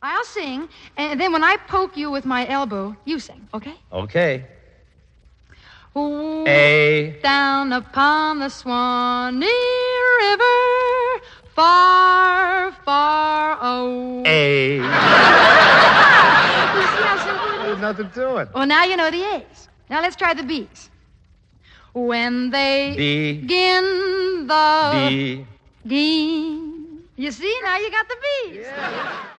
I'll sing, and then when I poke you with my elbow, you sing, okay? Okay. Ooh, A. down upon the Swanee River, far, far away. A. You see how simple it is? There's nothing to it. Well, now you know the A's. Now let's try the B's. When they begin the B. D. You see, now you got the B's. Yeah.